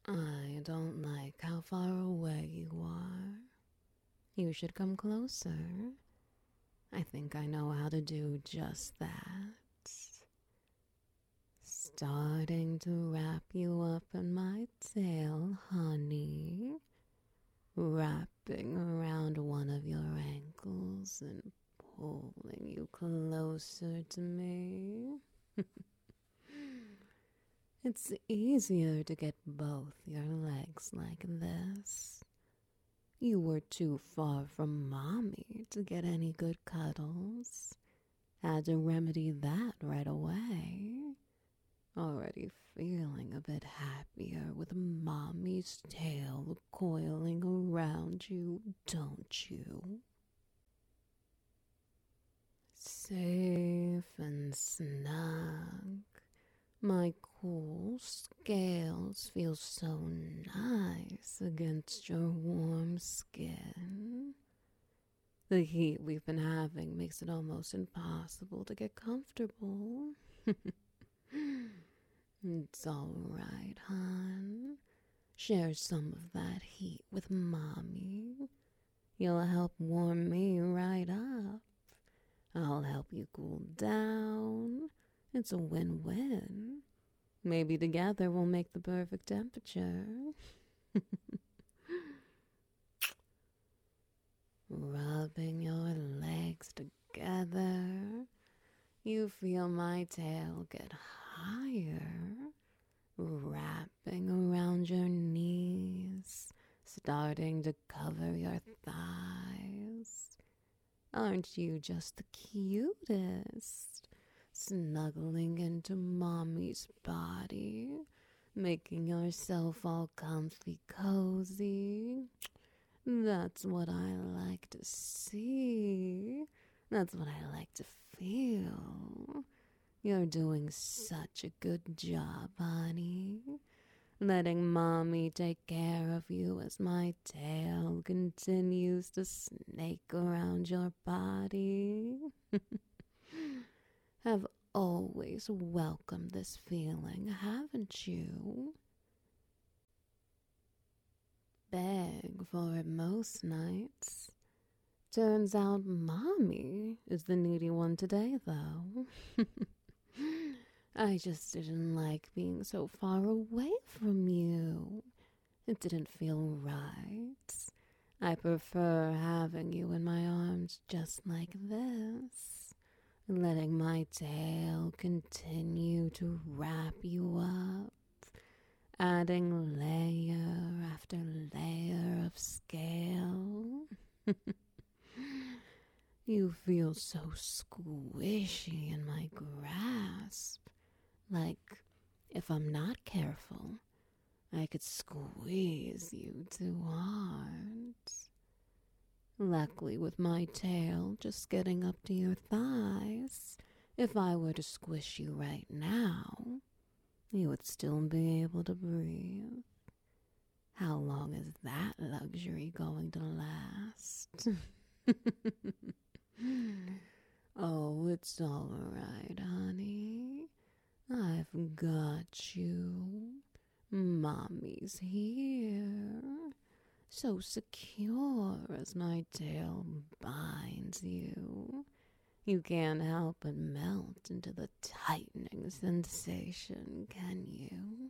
I don't like how far away you are. You should come closer. I think I know how to do just that. Starting to wrap you up in my tail, honey. Wrapping around one of your ankles and pulling you closer to me. It's easier to get both your legs like this. You were too far from mommy to get any good cuddles. Had to remedy that right away. Already feeling a bit happier with mommy's tail coiling around you, don't you? Safe and snug. My cool scales feel so nice against your warm skin. The heat we've been having makes it almost impossible to get comfortable. It's all right, hon. Share some of that heat with mommy. You'll help warm me right up. I'll help you cool down. It's a win-win. Maybe together we'll make the perfect temperature. Rubbing your legs together, you feel my tail get higher, wrapping around your knees, starting to cover your thighs. Aren't you just the cutest? Snuggling into mommy's body, making yourself all comfy cozy. That's what I like to see. That's what I like to feel. You're doing such a good job, honey. Letting mommy take care of you as my tail continues to snake around your body. Have always welcomed this feeling, haven't you? Beg for it most nights. Turns out mommy is the needy one today, though. I just didn't like being so far away from you. It didn't feel right. I prefer having you in my arms just like this, letting my tail continue to wrap you up, adding layer after layer of scale. You feel so squishy in my grasp, like if I'm not careful, I could squeeze you too hard. Luckily, with my tail just getting up to your thighs, if I were to squish you right now, you would still be able to breathe. How long is that luxury going to last? Oh, it's all right, honey. I've got you. Mommy's here. So secure as my tail binds you. You can't help but melt into the tightening sensation, can you?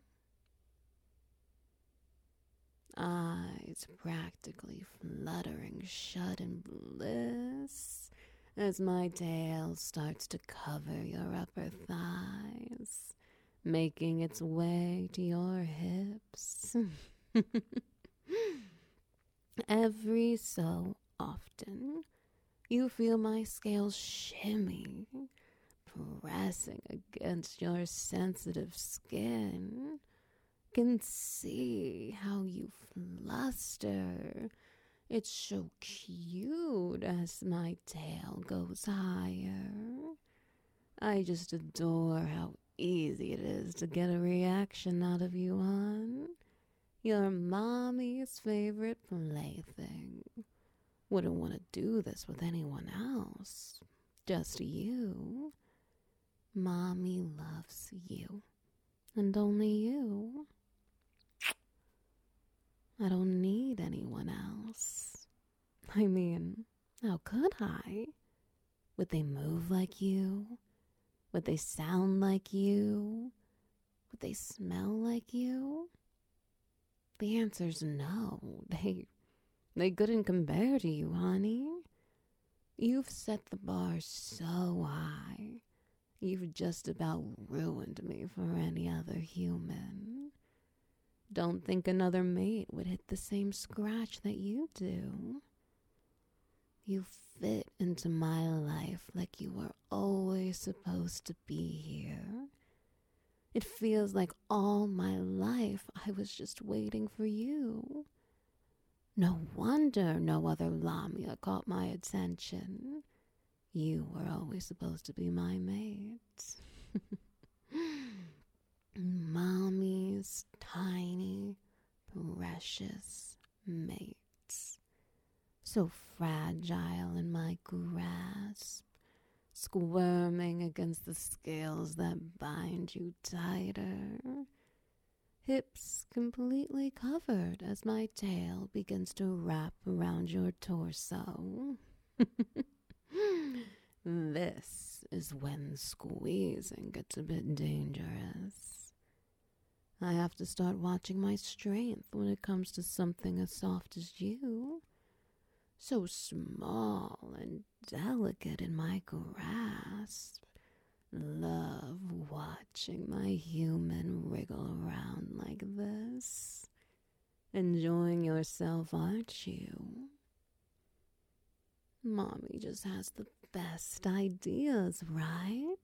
Eyes practically fluttering shut in bliss as my tail starts to cover your upper thighs, making its way to your hips. Every so often, you feel my scales shimmy, pressing against your sensitive skin. Can see how you fluster. It's so cute as my tail goes higher. I just adore how easy it is to get a reaction out of you, hon. You're mommy's favorite plaything. Wouldn't want to do this with anyone else. Just you. Mommy loves you. And only you. I don't need anyone else. I mean, how could I? Would they move like you? Would they sound like you? Would they smell like you? The answer's no. They couldn't compare to you, honey. You've set the bar so high. You've just about ruined me for any other human. Don't think another mate would hit the same scratch that you do. You fit into my life like you were always supposed to be here. It feels like all my life I was just waiting for you. No wonder no other Lamia caught my attention. You were always supposed to be my mate. Mommy's tiny, precious mates. So fragile in my grasp, squirming against the scales that bind you tighter. Hips completely covered as my tail begins to wrap around your torso. This is when squeezing gets a bit dangerous. I have to start watching my strength when it comes to something as soft as you. So small and delicate in my grasp. Love watching my human wriggle around like this. Enjoying yourself, aren't you? Mommy just has the best ideas, right?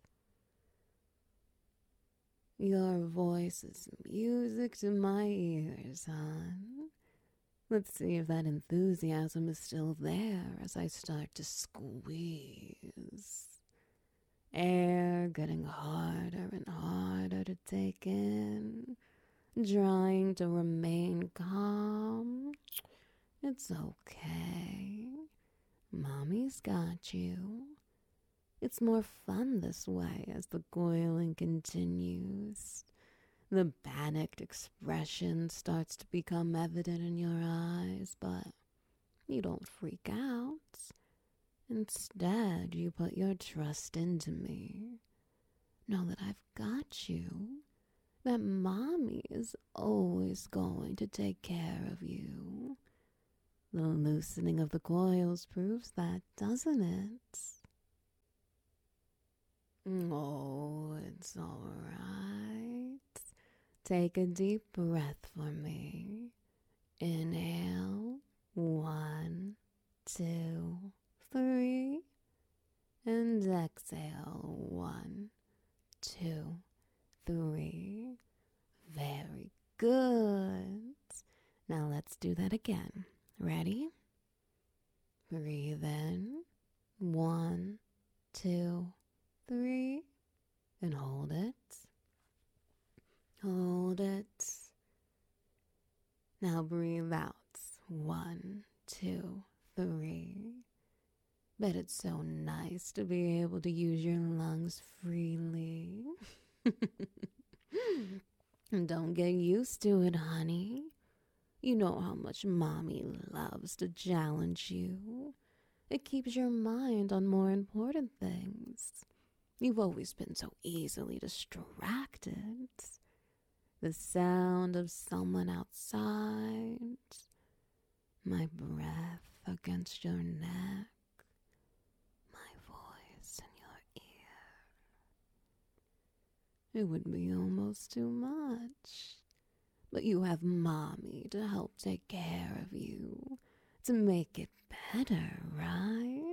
Your voice is music to my ears, hon. Let's see if that enthusiasm is still there as I start to squeeze. Air getting harder and harder to take in, trying to remain calm. It's okay. Mommy's got you. It's more fun this way as the coiling continues. The panicked expression starts to become evident in your eyes, but you don't freak out. Instead, you put your trust into me. Know that I've got you. That Mommy is always going to take care of you. The loosening of the coils proves that, doesn't it? Oh, it's all right. Take a deep breath for me. Inhale. 1, 2, 3. And exhale. 1, 2, 3. Very good. Now let's do that again. Ready? Breathe in. 1, 2, 3. And hold it. Hold it. Now breathe out. 1, 2, 3. Bet it's so nice to be able to use your lungs freely. Don't get used to it, honey. You know how much Mommy loves to challenge you. It keeps your mind on more important things. You've always been so easily distracted. The sound of someone outside, my breath against your neck, my voice in your ear. It would be almost too much. But you have Mommy to help take care of you, to make it better, right?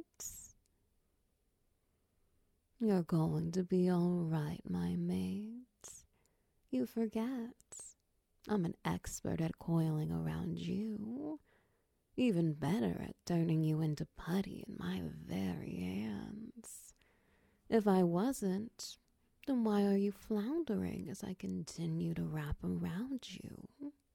You're going to be all right, my mate. You forget. I'm an expert at coiling around you. Even better at turning you into putty in my very hands. If I wasn't, then why are you floundering as I continue to wrap around you?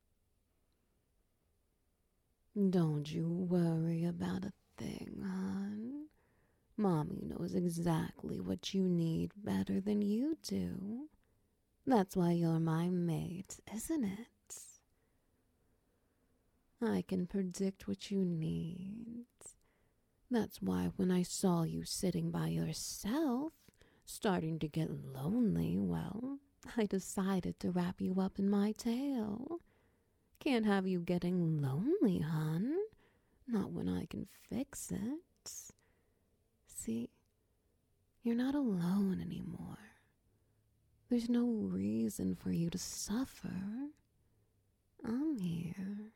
Don't you worry about a thing, hon. Mommy knows exactly what you need better than you do. That's why you're my mate, isn't it? I can predict what you need. That's why when I saw you sitting by yourself, starting to get lonely, well, I decided to wrap you up in my tail. Can't have you getting lonely, hon. Not when I can fix it. See, you're not alone anymore. There's no reason for you to suffer. I'm here.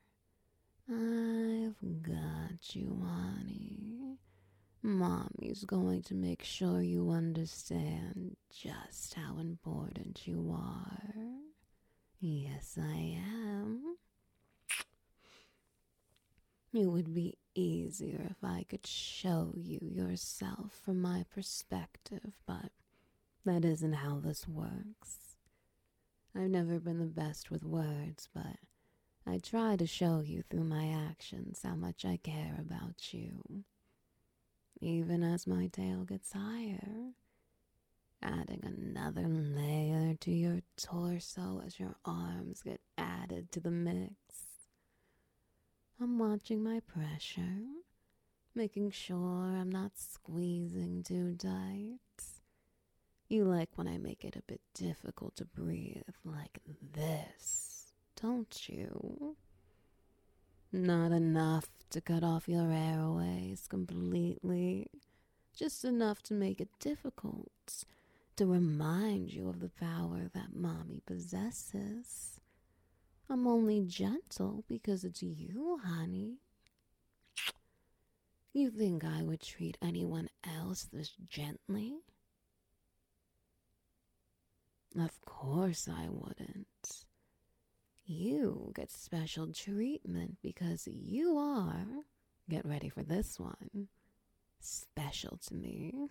I've got you, honey. Mommy's going to make sure you understand just how important you are. Yes, I am. It would be easier if I could show you yourself from my perspective, but that isn't how this works. I've never been the best with words, but I try to show you through my actions how much I care about you. Even as my tail gets higher, adding another layer to your torso as your arms get added to the mix. I'm watching my pressure, making sure I'm not squeezing too tight. You like when I make it a bit difficult to breathe like this, don't you? Not enough to cut off your airways completely, just enough to make it difficult, to remind you of the power that Mommy possesses. I'm only gentle because it's you, honey. You think I would treat anyone else this gently? Of course I wouldn't. You get special treatment because you are, get ready for this one, special to me.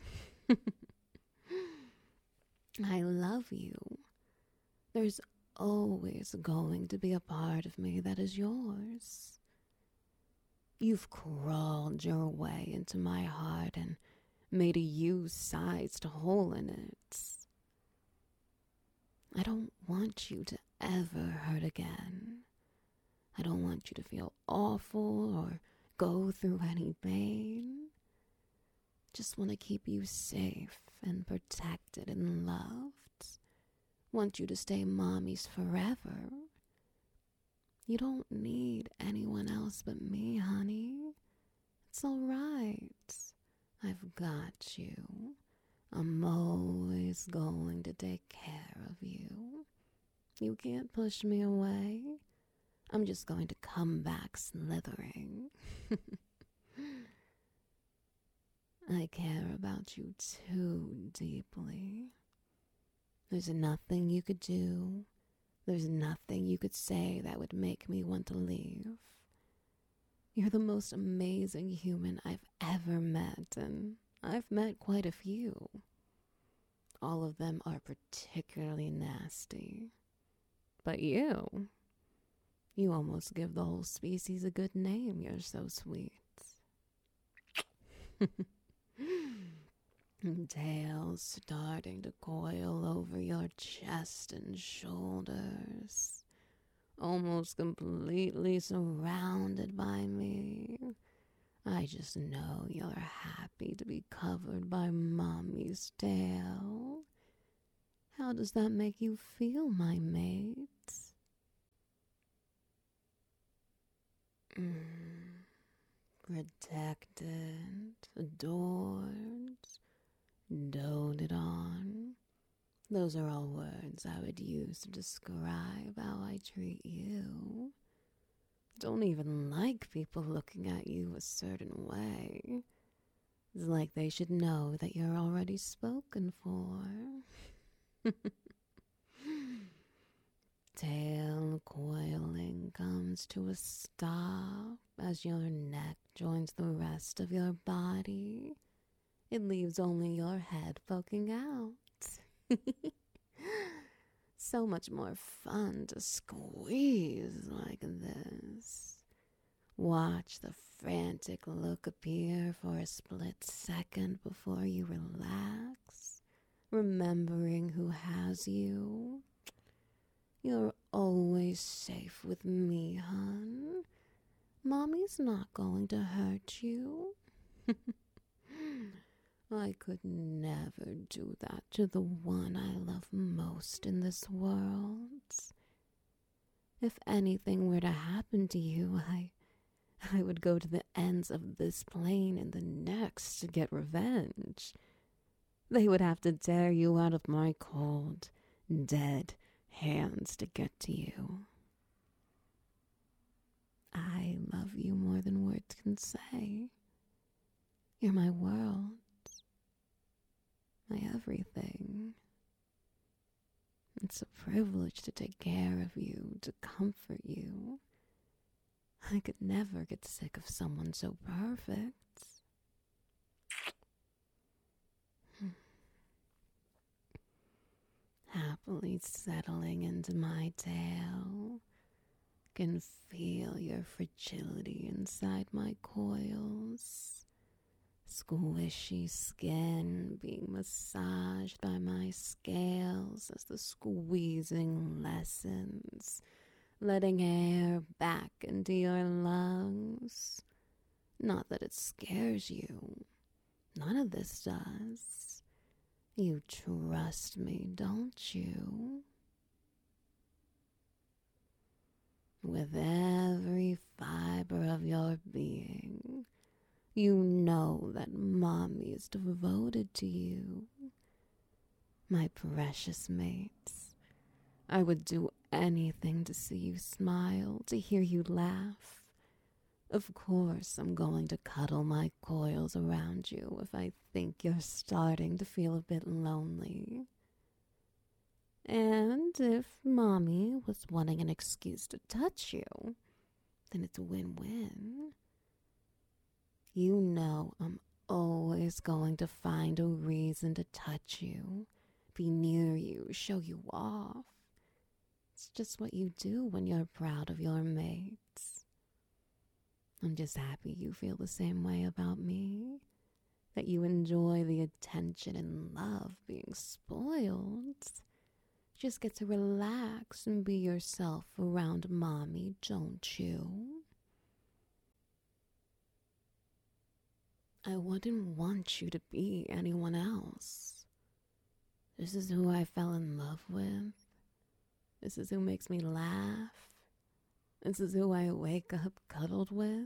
I love you. There's always going to be a part of me that is yours. You've crawled your way into my heart and made a U-sized hole in it. I don't want you to ever hurt again. I don't want you to feel awful or go through any pain. Just want to keep you safe and protected and loved. Want you to stay Mommy's forever. You don't need anyone else but me, honey. It's all right. I've got you. I'm always going to take care of you. You can't push me away. I'm just going to come back slithering. I care about you too deeply. There's nothing you could do. There's nothing you could say that would make me want to leave. You're the most amazing human I've ever met, and I've met quite a few. All of them are particularly nasty. But you almost give the whole species a good name. You're so sweet. Tails starting to coil over your chest and shoulders, almost completely surrounded by me. I just know you're happy to be covered by Mommy's tail. How does that make you feel, my mate? Protected, adored, doted on. Those are all words I would use to describe how I treat you. Don't even like people looking at you a certain way. It's like they should know that you're already spoken for. Tail coiling comes to a stop as your neck joins the rest of your body. It leaves only your head poking out. So much more fun to squeeze like this. Watch the frantic look appear for a split second before you relax, remembering who has you. You're always safe with me, hon. Mommy's not going to hurt you. I could never do that to the one I love most in this world. If anything were to happen to you, I would go to the ends of this plane and the next to get revenge. They would have to tear you out of my cold, dead hands to get to you. I love you more than words can say. You're my world, my everything. It's a privilege to take care of you, to comfort you. I could never get sick of someone so perfect. Happily settling into my tail, can feel your fragility inside my coils. Squishy skin being massaged by my scales as the squeezing lessens, letting air back into your lungs. Not that it scares you. None of this does. You trust me, don't you? With every fiber of your being, you know that Mommy is devoted to you. My precious mates, I would do anything to see you smile, to hear you laugh. Of course, I'm going to cuddle my coils around you if I think you're starting to feel a bit lonely. And if Mommy was wanting an excuse to touch you, then it's a win-win. You know I'm always going to find a reason to touch you, be near you, show you off. It's just what you do when you're proud of your mates. I'm just happy you feel the same way about me, that you enjoy the attention and love being spoiled. Just get to relax and be yourself around Mommy, don't you? I wouldn't want you to be anyone else. This is who I fell in love with. This is who makes me laugh. This is who I wake up cuddled with.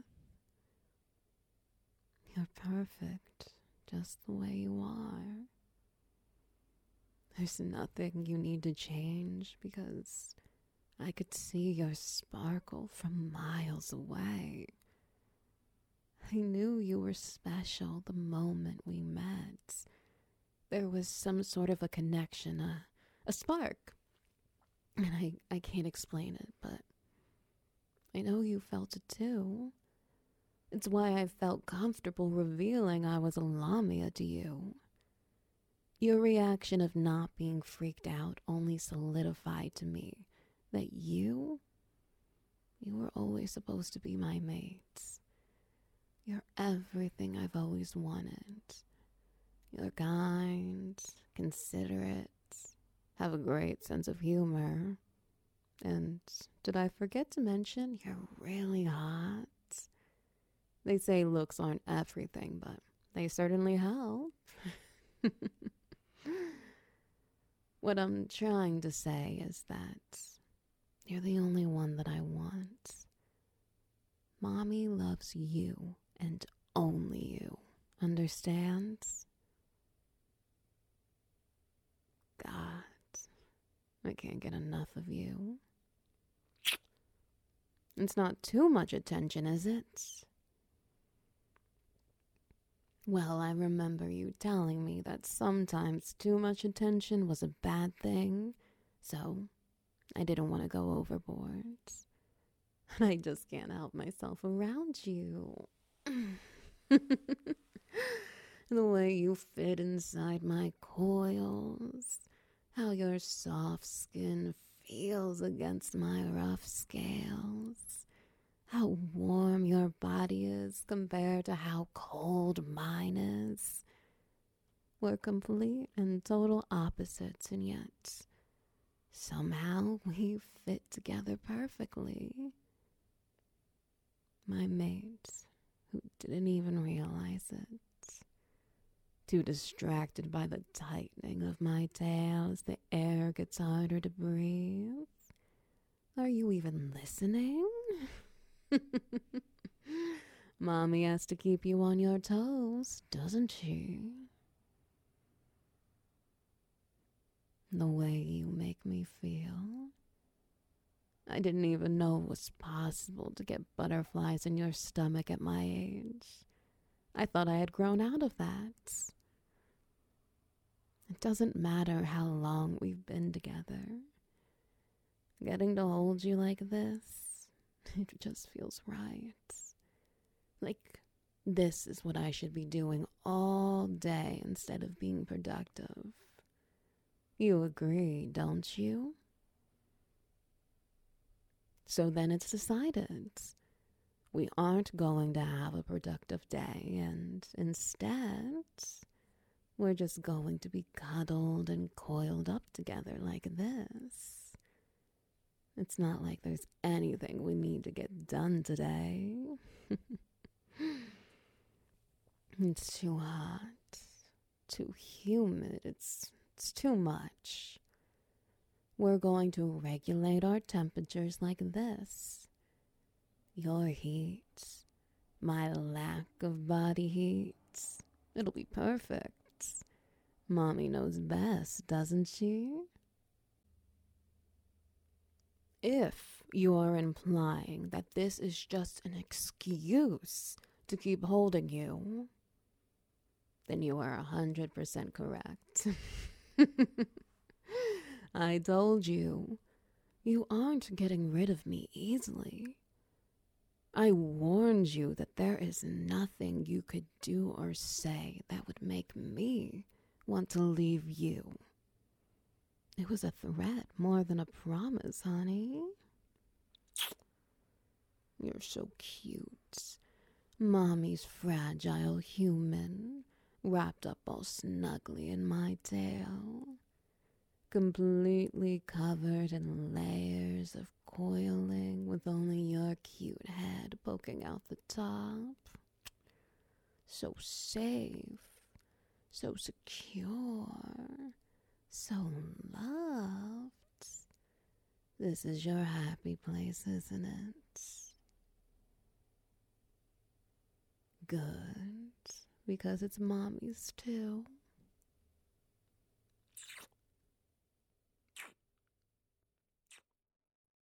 You're perfect, just the way you are. There's nothing you need to change because I could see your sparkle from miles away. I knew you were special the moment we met. There was some sort of a connection, a spark. And I can't explain it, but I know you felt it too. It's why I felt comfortable revealing I was a Lamia to you. Your reaction of not being freaked out only solidified to me that you were always supposed to be my mate. You're everything I've always wanted. You're kind, considerate, have a great sense of humor. And did I forget to mention you're really hot? They say looks aren't everything, but they certainly help. What I'm trying to say is that you're the only one that I want. Mommy loves you and only you. Understands? God, I can't get enough of you. It's not too much attention, is it? Well, I remember you telling me that sometimes too much attention was a bad thing, so I didn't want to go overboard. And I just can't help myself around you. The way you fit inside my coils, how your soft skin feels against my rough scales, how warm your body is compared to how cold mine is. We're complete and total opposites, and yet somehow we fit together perfectly. My mate, who didn't even realize it. Too distracted by the tightening of my tail as the air gets harder to breathe. Are you even listening? Mommy has to keep you on your toes, doesn't she? The way you make me feel. I didn't even know it was possible to get butterflies in your stomach at my age. I thought I had grown out of that. It doesn't matter how long we've been together. Getting to hold you like this, it just feels right. Like, this is what I should be doing all day instead of being productive. You agree, don't you? So then it's decided. We aren't going to have a productive day, and instead, we're just going to be cuddled and coiled up together like this. It's not like there's anything we need to get done today. It's too hot, too humid, it's too much. We're going to regulate our temperatures like this. Your heat, my lack of body heat. It'll be perfect. Mommy knows best, doesn't she? If you are implying that this is just an excuse to keep holding you, then you are 100% correct. I told you, you aren't getting rid of me easily. I warned you that there is nothing you could do or say that would make me want to leave you. It was a threat more than a promise, honey. You're so cute. Mommy's fragile human, wrapped up all snugly in my tail. Completely covered in layers of coiling with only your cute head poking out the top. So safe, so secure, so loved. This is your happy place, isn't it? Good, because it's Mommy's too.